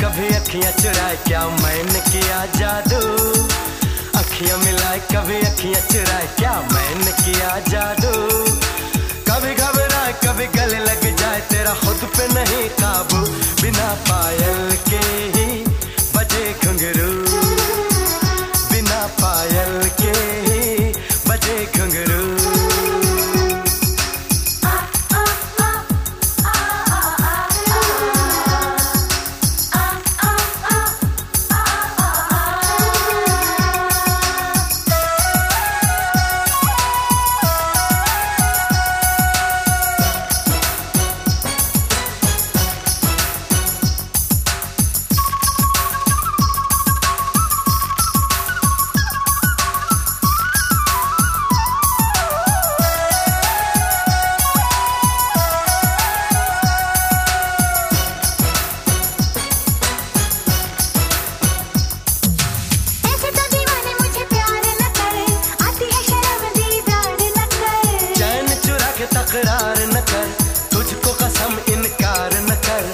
कभी अखियां चुराए, क्या मैंने किया जादू। अखियां मिलाए कभी अखियां चुराए, क्या मैंने किया जादू। कभी घबराए कभी गले लग जाए, तेरा खुद पे नहीं काबू। बिना पायल के ही बजे घुंघरू, बिना पायल के ही बजे घुंघरू। तकरार न कर, तुझको कसम इनकार न कर।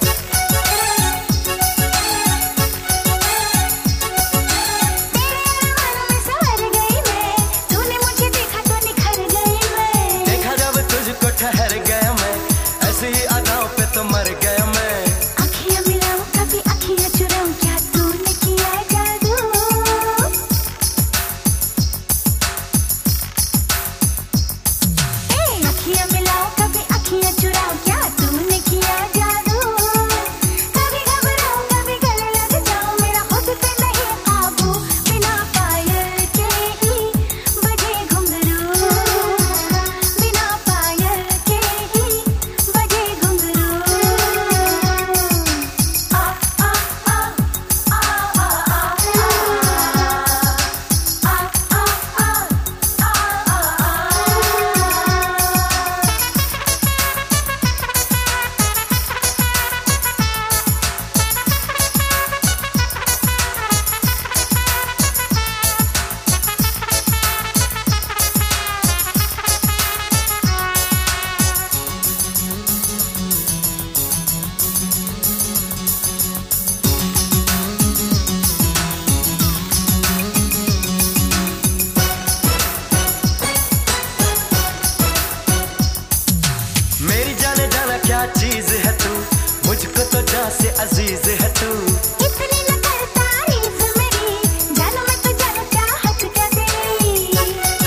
तेरे मन में संवर गई मैं, तूने मुझे देखा तो निखर गई मैं। देखा जब तुझको ठहर गया मैं, ऐसे ही अदाओं पे तो मर गया मैं। अखियां मिलाऊं कभी अखियां चुराऊं, क्या तूने किया जादू। अखियां मिलाऊं कभी अखियां चुराऊं, क्या तूने किया जादू। कभी घबराऊं कभी गले लग जाऊं, मेरा खुद पे नहीं काबू। बिना पायल के ही बजे घुंघरू, बिना पायल के ही बजे घुंघरू। आ आ आ आ आ मेरी जाने जाना क्या चीज है तू, मुझको तो जान से अजीज है तू। इतनी न कर तारीफ मेरी, जानू मैं तो जानू चाहत क्या तेरी।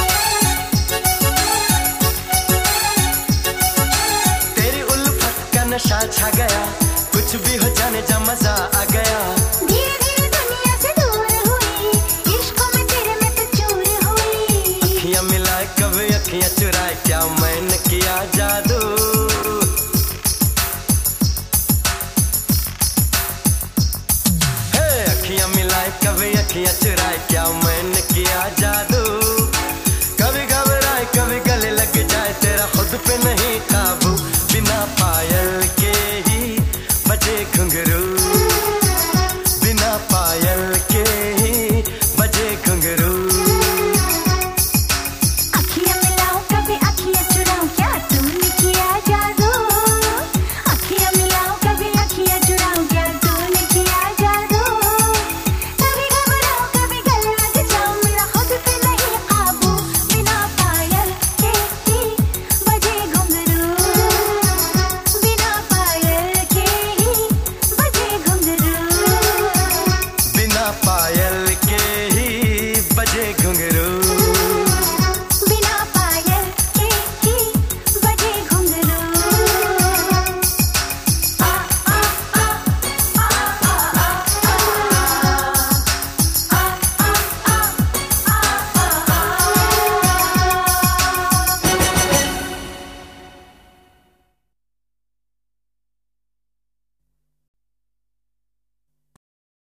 तेरी उल्फत का नशा छा गया, कुछ भी हो जाने जा मजा आ गया। धीरे धीरे दुनिया से दूर हुई, इश्क़ों में तेरे में तो चूर हुई। अखियां मिलाए कभी अखियां चुराए, क्या मैंने किया जादू। हे अखियां मिलाए कभी अखियां चुराए, क्या